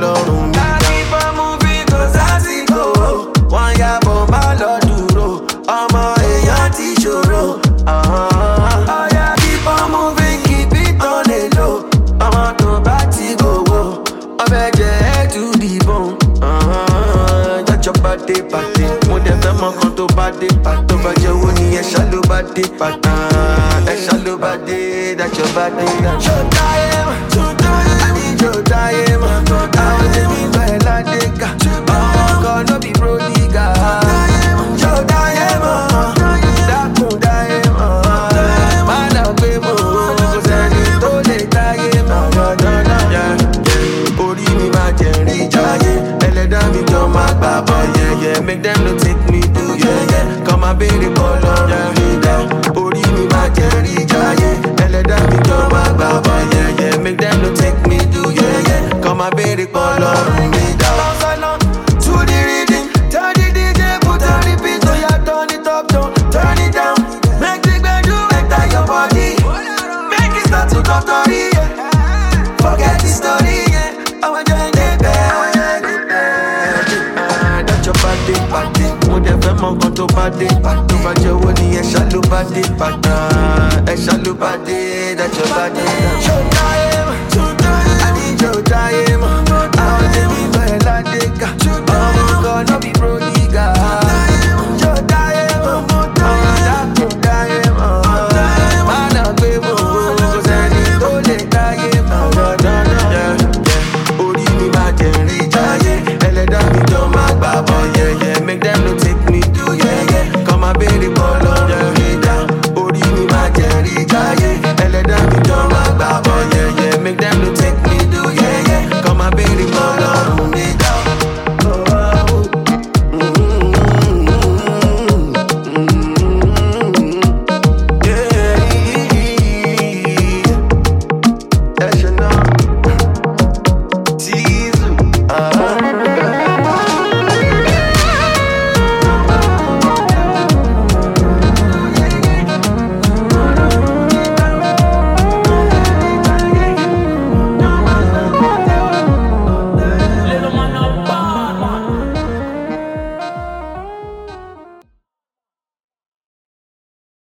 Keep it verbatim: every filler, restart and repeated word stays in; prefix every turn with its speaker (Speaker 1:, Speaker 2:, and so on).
Speaker 1: lọ́rùn mi. Keep on moving kò sásìkò, wọ́n yàbọ̀ má lọ dúró, ọmọ èèyàn ti ṣòro. Oh yeah, keep on moving, keep it on the low, ọmọ tó bá ti gbowó, ọbẹ̀ jẹ́ head to the bone. Jọ́jọ́ bá dé pàdé, mo dẹ̀ fẹ́ mọ kan tó bá dé pàtó bá jẹ́ owó ni ẹ̀ṣá ló bá dé pàtó. Ẹ̀ṣá ló bá dé, dájọ́ bá dé. Ṣó táyé mọ̀, ṣó táyé mọ̀, àní ṣó táyé mọ̀, àwọn tèmi bẹ̀rẹ̀ ládé ká, ọmọ kan ló bí Brodiga. Ṣó táyé mọ̀, dákun táyé mọ̀, má lọ gbé mọ̀, kò sẹ́ni tó lè táyé mọ̀. Orí mi máa jẹ́ rí jáyé, ẹlẹ́dàá mi jọ máa gbà bọ̀ yẹ̀yẹ̀. Make them no take me do yẹ̀yẹ̀, kọ́ máa béèrè kọ́ lọ́rùn mi dá. Orí mi máa jẹ́ rí jáyé, ẹlẹ́dàá mi jọ máa gbà bọ̀ yẹ̀yẹ̀. Make them no take me do yẹ̀yẹ̀, kọ́ máa béèrè kọ́ lọ́rùn mi dá. To the rhythm, tell the D J put on repeat, so ya turn it up, down, turn it down. Make the gbedu enter your body, make it start to totori, yeah. Forget the story, yeah. I want you in the bed, that's your body, body. Mo dẹ̀ fẹ́ mọ nǹkan tó bá dé, tó bá jẹ́ owó ni ẹ̀ṣá ló bá dé, ẹ̀ṣá ló bá dé, that's your body. Ṣó táyé mọ̀, àní ṣó táyé mọ̀, àwọn tèmi bẹ̀rẹ̀ ládé ká.